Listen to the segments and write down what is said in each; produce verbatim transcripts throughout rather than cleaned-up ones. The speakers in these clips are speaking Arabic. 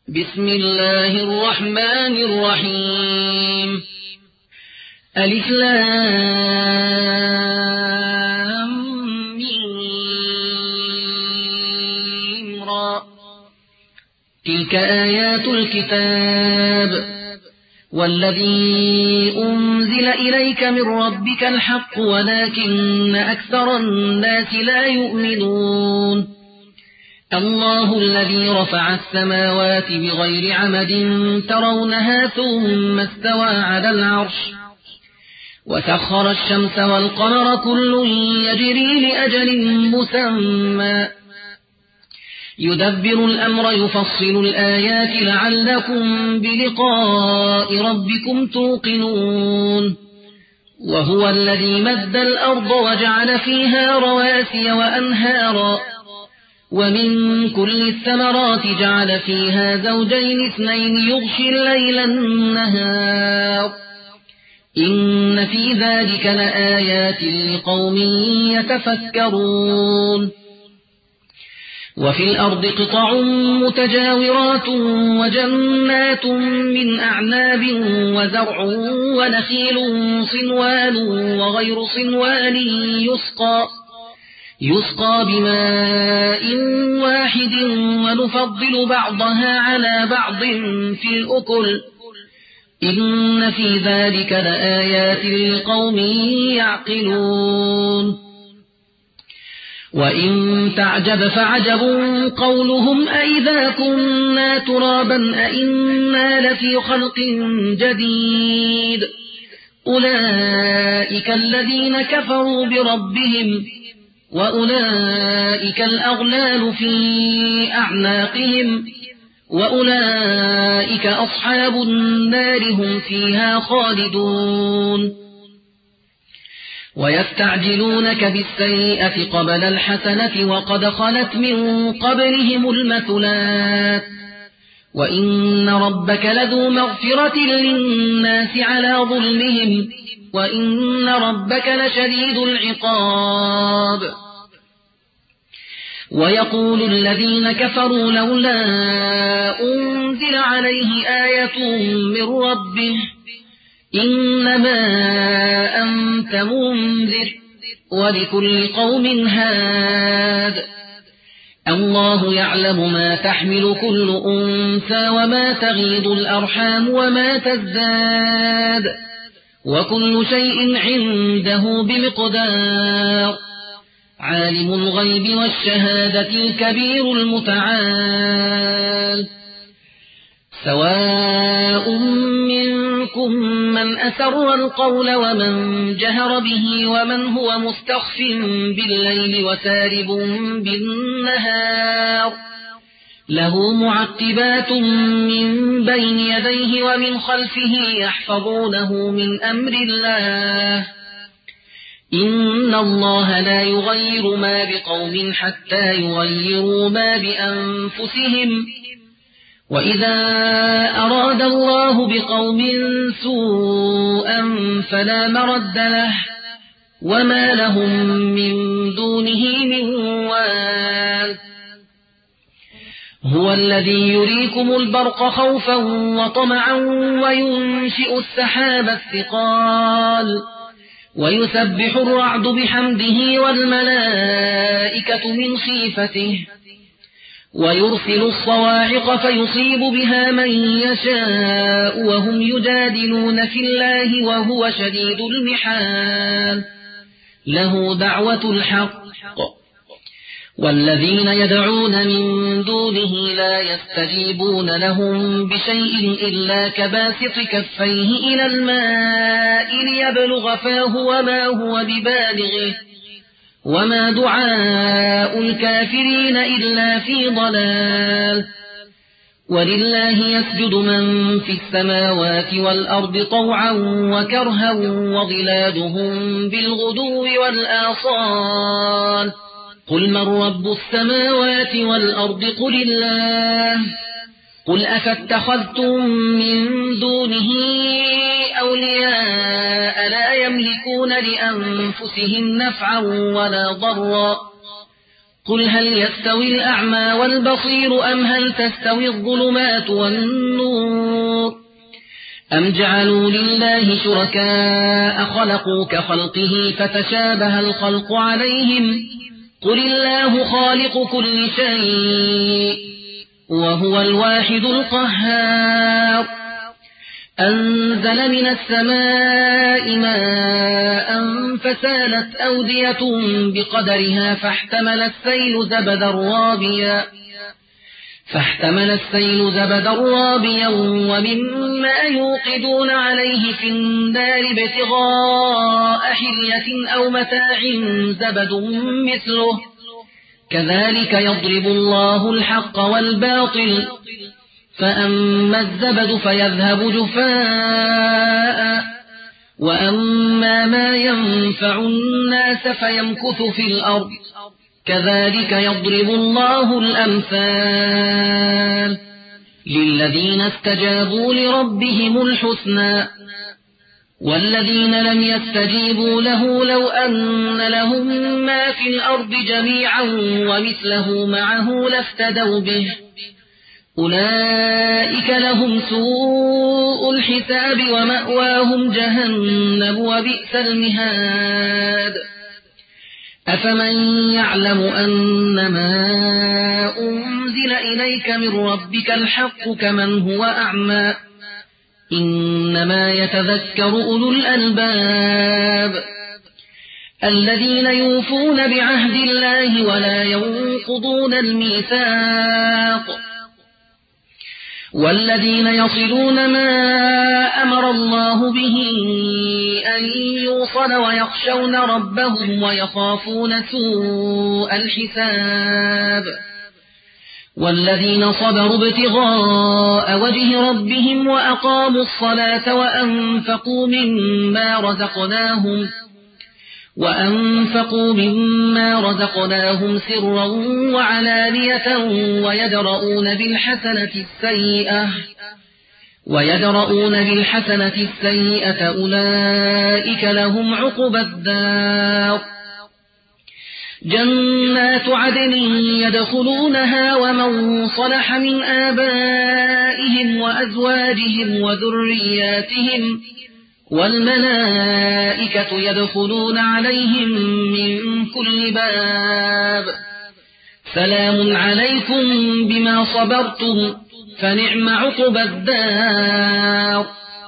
بسم الله الرحمن الرحيم ألف لام ميم را تلك آيات الكتاب والذي أنزل إليك من ربك الحق ولكن أكثر الناس لا يؤمنون الله الذي رفع السماوات بغير عمد ترونها ثم استوى على العرش وسخر الشمس والقمر كل يجري لأجل مسمى يدبر الأمر يفصل الآيات لعلكم بلقاء ربكم توقنون وهو الذي مد الأرض وجعل فيها رواسي وأنهارا ومن كل الثمرات جعل فيها زوجين اثنين يغشي الليل النهار إن في ذلك لآيات لقوم يتفكرون وفي الأرض قطع متجاورات وجنات من أعناب وزرع ونخيل صنوان وغير صنوان يسقى يسقى بماء واحد ونفضل بعضها على بعض في الأكل إن في ذلك لآيات لقوم يعقلون وإن تعجب فعجب قولهم أئذا كنا ترابا أئنا لفي خلق جديد أولئك الذين كفروا بربهم وأولئك الأغلال في أعناقهم وأولئك أصحاب النار هم فيها خالدون ويستعجلونك بالسيئة قبل الحسنة وقد خلت من قبلهم المثلات وإن ربك لذو مغفرة للناس على ظلمهم وإن ربك لشديد العقاب ويقول الذين كفروا لولا أنزل عليه آية من ربه إنما أنت منذر ولكل قوم هاد الله يعلم ما تحمل كل أنثى وما تغيض الأرحام وما تزداد وكل شيء عنده بمقدار عالم الغيب والشهادة الكبير المتعال سواء منكم من أسر القول ومن جهر به ومن هو مستخف بالليل وسارب بالنهار له معقبات من بين يديه ومن خلفه يحفظونه من أمر الله إن الله لا يغير ما بقوم حتى يغيروا ما بأنفسهم وإذا أراد الله بقوم سوءا فلا مرد له وما لهم من دونه من وال هو الذي يريكم البرق خوفا وطمعا وينشئ السحاب الثقال ويسبح الرعد بحمده والملائكة من خيفته ويرسل الصواعق فيصيب بها من يشاء وهم يجادلون في الله وهو شديد المحال له دعوة الحق والذين يدعون من دونه لا يستجيبون لهم بشيء إلا كباسط كفيه إلى الماء ليبلغ فاه وما هو ببالغه وما دعاء الكافرين إلا في ضلال ولله يسجد من في السماوات والأرض طوعا وكرها وظلالهم بالغدو والآصال قل من رب السماوات والأرض قل الله قل أفاتخذتم من دونه أولياء لا يملكون لأنفسهم نفعا ولا ضرا قل هل يستوي الأعمى والبصير أم هل تستوي الظلمات والنور أم جعلوا لله شركاء خلقوا كخلقه فتشابه الخلق عليهم قل الله خالق كل شيء وهو الواحد القهار أنزل من السماء ماء فسالت أودية بقدرها فاحتمل السيل زبدا رابيا فاحتمل السيل زبدا رابيا ومما يوقدون عليه في النار ابتغاء حلية أو متاع زبد مثله كذلك يضرب الله الحق والباطل فأما الزبد فيذهب جفاء وأما ما ينفع الناس فيمكث في الأرض كذلك يضرب الله الأمثال للذين استجابوا لربهم الحسنى والذين لم يستجيبوا له لو أن لهم ما في الأرض جميعا ومثله معه لافتدوا به أولئك لهم سوء الحساب ومأواهم جهنم وبئس المهاد أفمن يعلم أنما أنزل إليك من ربك الحق كمن هو أعمى إنما يتذكر أولو الألباب الذين يوفون بعهد الله ولا ينقضون الميثاق والذين يصلون ما أمر الله به أن يوصل ويخشون ربهم ويخافون سوء الحساب والذين صبروا ابتغاء وجه ربهم وأقاموا الصلاة وأنفقوا مما رزقناهم وأنفقوا مما رزقناهم سرا وعلانية ويدرؤون بالحسنة السيئة ويدرؤون بالحسنة السيئة أولئك لهم عقبى الدار جنات عدن يدخلونها ومن صلح من آبائهم وأزواجهم وذرياتهم والملائكة يدخلون عليهم من كل باب سلام عليكم بما صبرتم فنعم عقبى الدار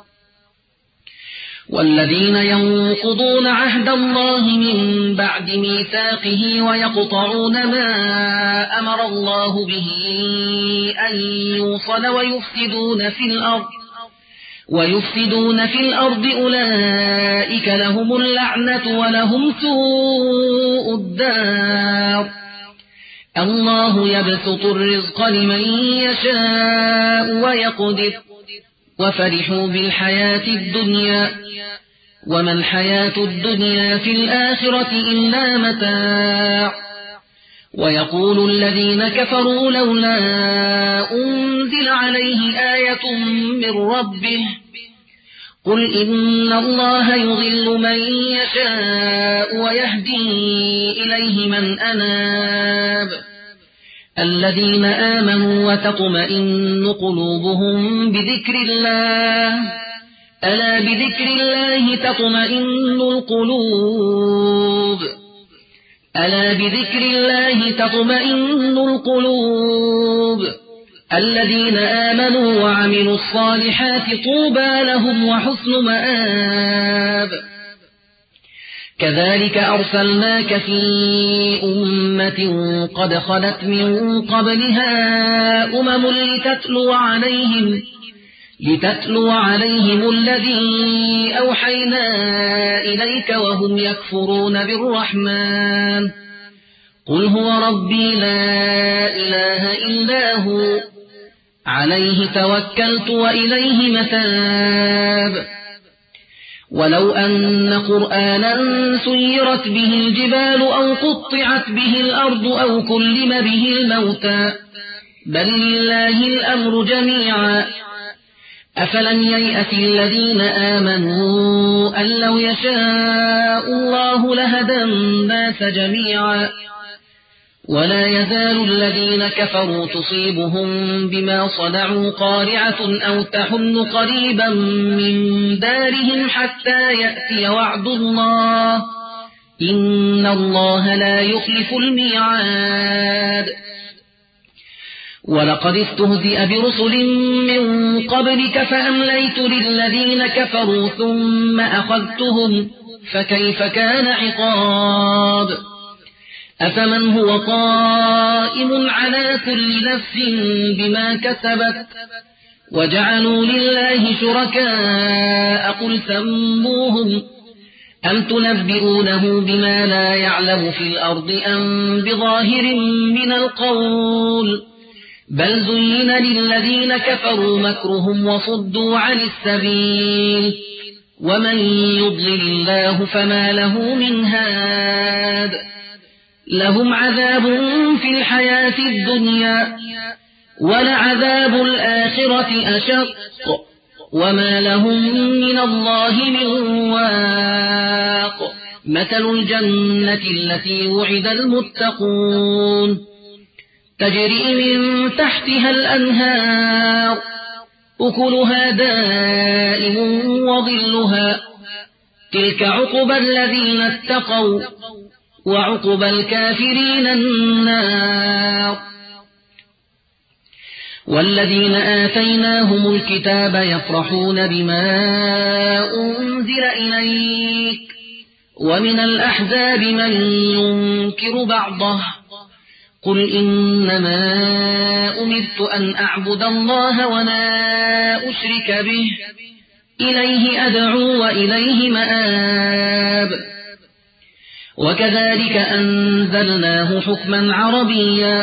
والذين ينقضون عهد الله من بعد ميثاقه ويقطعون ما أمر الله به أن يوصل ويفسدون في الأرض ويفسدون في الأرض أولئك لهم اللعنة ولهم سوء الدار الله يبسط الرزق لمن يشاء ويقدر وفرحوا بالحياة الدنيا وما الحياة الدنيا في الآخرة إلا متاع ويقول الذين كفروا لولا أنزل عليه آية من ربه قل إن الله يضل من يشاء ويهدي إليه من أناب الذين آمنوا وتطمئن قلوبهم بذكر الله ألا بذكر الله تطمئن القلوب ألا بذكر الله تطمئن القلوب الذين آمنوا وعملوا الصالحات طوبى لهم وحسن مآب كذلك أرسلناك في أمة قد خلت من قبلها أمم لتتلو عليهم لتتلو عليهم الذي أوحينا إليك وهم يكفرون بالرحمن قل هو ربي لا إله إلا هو عليه توكلت وإليه متاب ولو أن قرآنا سيرت به الجبال أو قطعت به الأرض أو كلم به الموتى بل لله الأمر جميعا أفلم ييأس الذين آمنوا أن لو يشاء الله لهدى الناس جميعا ولا يزال الذين كفروا تصيبهم بما صنعوا قارعة أو تحل قريبا من دارهم حتى يأتي وعد الله إن الله لا يخلف الميعاد ولقد استهزئ برسل من قبلك فأمليت للذين كفروا ثم أخذتهم فكيف كان عقاب أفمن هو قائم على كل نفس بما كسبت وجعلوا لله شركاء قل سموهم أم تنبئونه بما لا يعلم في الأرض أم بظاهر من القول بل زين للذين كفروا مكرهم وصدوا عن السبيل ومن يضلل الله فما له من هاد لهم عذاب في الحياة الدنيا ولعذاب الآخرة أشق وما لهم من الله من واق مثل الجنة التي وعد المتقون تجري من تحتها الأنهار أكلها دائم وظلها تلك عقبى الذين اتقوا وعقبى الكافرين النار والذين آتيناهم الكتاب يفرحون بما أنزل إليك ومن الأحزاب من ينكر بعضه قل إنما أمرت أن أعبد الله ولا أشرك به إليه أدعو وإليه مآب وكذلك أنزلناه حكما عربيا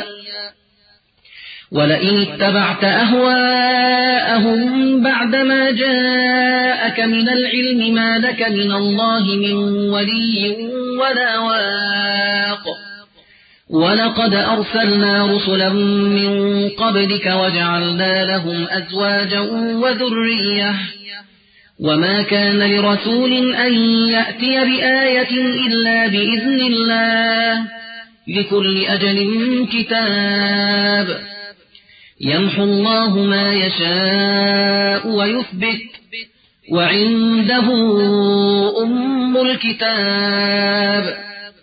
ولئن اتبعت أهواءهم بعدما جاءك من العلم ما لك من الله من ولي ولا واق ولقد أرسلنا رسلا من قبلك وجعلنا لهم أزواجا وذرية وما كان لرسول أن يأتي بآية إلا بإذن الله لكل أجل كتاب يمحو الله ما يشاء ويثبت وعنده أم الكتاب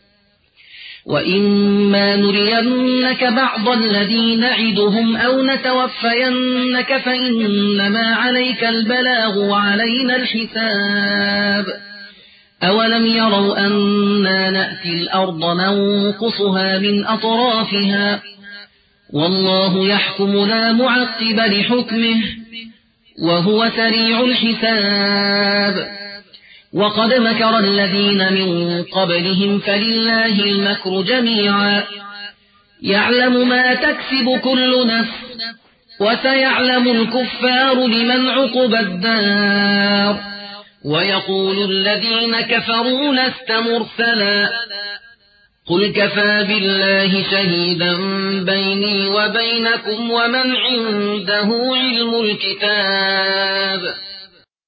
وإما نرينك بعض الذي نعدهم أو نتوفينك فإنما عليك البلاغ وعلينا الحساب أولم يروا أنا نأتي الأرض ننقصها من أطرافها والله يحكم لا معقب لحكمه وهو سريع الحساب وقد مكر الذين من قبلهم فلله المكر جميعا يعلم ما تكسب كل نفس وسيعلم الكفار لمن عقبى الدار ويقول الذين كفروا لست مرسلا قل كفى بالله شهيدا بيني وبينكم ومن عنده علم الكتاب